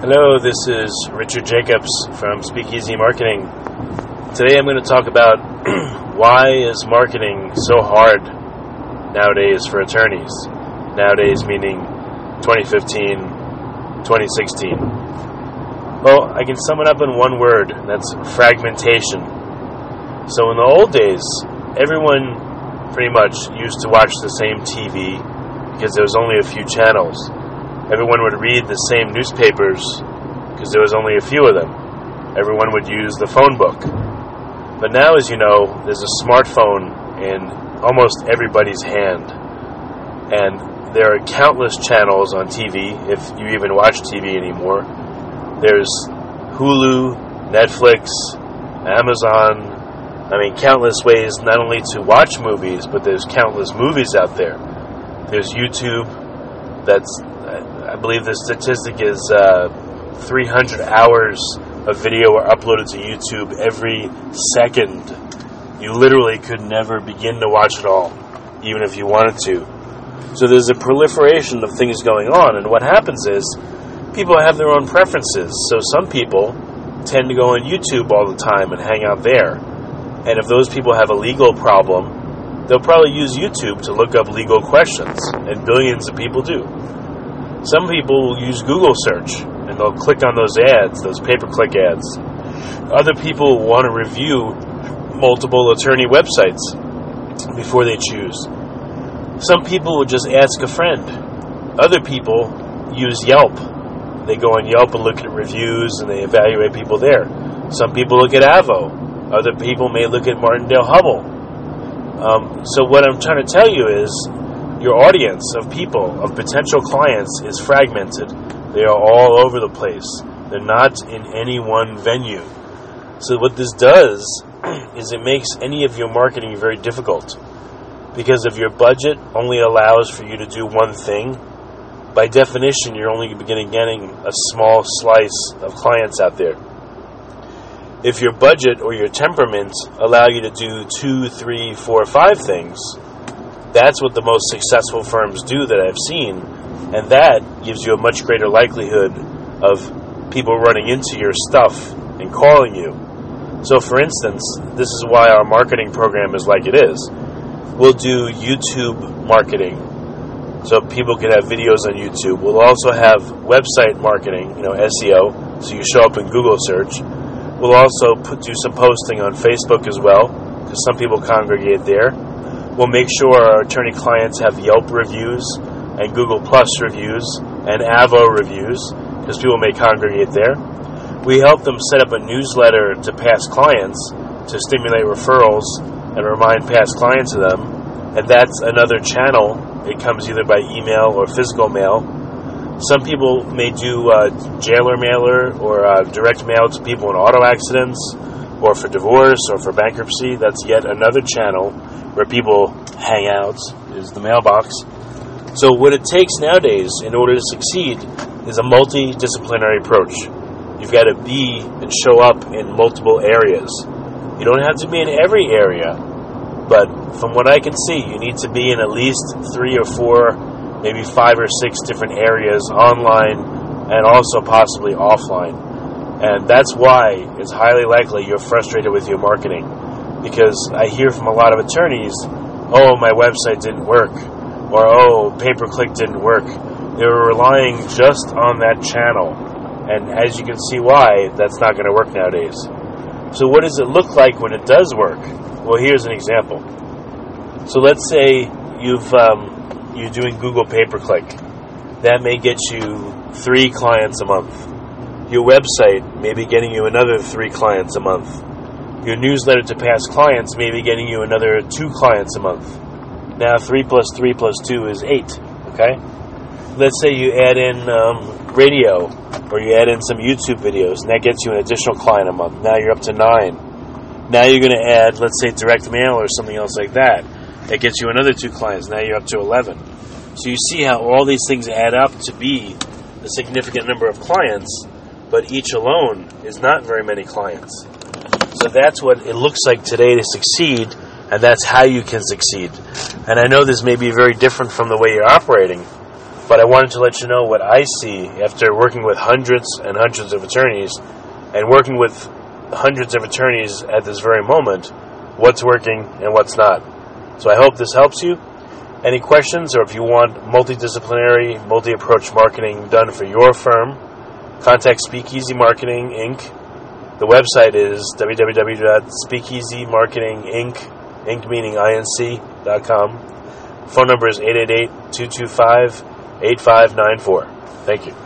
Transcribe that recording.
Hello, this is Richard Jacobs from Speakeasy Marketing. Today I'm going to talk about why is marketing so hard nowadays for attorneys. Nowadays meaning 2015, 2016. Well, I can sum it up in one word, and that's fragmentation. So in the old days, everyone pretty much used to watch the same TV because there was only a few channels. Everyone would read the same newspapers because there was only a few of them. Everyone would use the phone book. But now, as you know, there's a smartphone in almost everybody's hand. And there are countless channels on TV, if you even watch TV anymore. There's Hulu, Netflix, Amazon. Countless ways not only to watch movies, but there's countless movies out there. There's YouTube. I believe the statistic is 300 hours of video are uploaded to YouTube every second. You literally could never begin to watch it all, even if you wanted to. So there's a proliferation of things going on, and what happens is people have their own preferences. So some people tend to go on YouTube all the time and hang out there. And if those people have a legal problem, they'll probably use YouTube to look up legal questions, and billions of people do. Some people will use Google search, and they'll click on those ads, those pay-per-click ads. Other people want to review multiple attorney websites before they choose. Some people will just ask a friend. Other people use Yelp. They go on Yelp and look at reviews, and they evaluate people there. Some people look at Avvo. Other people may look at Martindale-Hubbell. So what I'm trying to tell you is, your audience of people, of potential clients, is fragmented. They are all over the place. They're not in any one venue. So what this does is it makes any of your marketing very difficult. Because if your budget only allows for you to do one thing, by definition, you're only getting a small slice of clients out there. If your budget or your temperament allow you to do 2, 3, 4, 5 things, that's what the most successful firms do that I've seen, and that gives you a much greater likelihood of people running into your stuff and calling you. So for instance, this is why our marketing program is like it is. We'll do YouTube marketing, so people can have videos on YouTube. We'll also have website marketing, SEO, so you show up in Google search. We'll also do some posting on Facebook as well, because some people congregate there. We'll make sure our attorney clients have Yelp reviews and Google Plus reviews and Avvo reviews, because people may congregate there. We help them set up a newsletter to past clients to stimulate referrals and remind past clients of them. And that's another channel. It comes either by email or physical mail. Some people may do jailer mailer or direct mail to people in auto accidents or for divorce or for bankruptcy. That's yet another channel where people hang out, is the mailbox. So what it takes nowadays in order to succeed is a multidisciplinary approach. You've got to be and show up in multiple areas. You don't have to be in every area, but from what I can see, you need to be in at least 3 or 4, maybe 5 or 6 different areas online and also possibly offline. And that's why it's highly likely you're frustrated with your marketing. Because I hear from a lot of attorneys, oh, my website didn't work, or oh, pay-per-click didn't work. They were relying just on that channel, and as you can see why, that's not going to work nowadays. So what does it look like when it does work? Well, here's an example. So let's say you're doing Google pay-per-click. That may get you 3 clients a month. Your website may be getting you another 3 clients a month. Your newsletter to past clients may be getting you another 2 clients a month. Now 3 plus 3 plus 2 is 8, okay? Let's say you add in radio, or you add in some YouTube videos, and that gets you an additional client a month. Now you're up to 9. Now you're going to add, let's say, direct mail or something else like that. That gets you another 2 clients. Now you're up to 11. So you see how all these things add up to be a significant number of clients, but each alone is not very many clients. So that's what it looks like today to succeed, and that's how you can succeed. And I know this may be very different from the way you're operating, but I wanted to let you know what I see after working with hundreds and hundreds of attorneys, and working with hundreds of attorneys at this very moment, what's working and what's not. So I hope this helps you. Any questions, or if you want multidisciplinary, multi-approach marketing done for your firm, contact Speakeasy Marketing, Inc. The website is www.speakeasymarketinginc, Inc. meaning inc.com. Phone number is 888-225-8594. Thank you.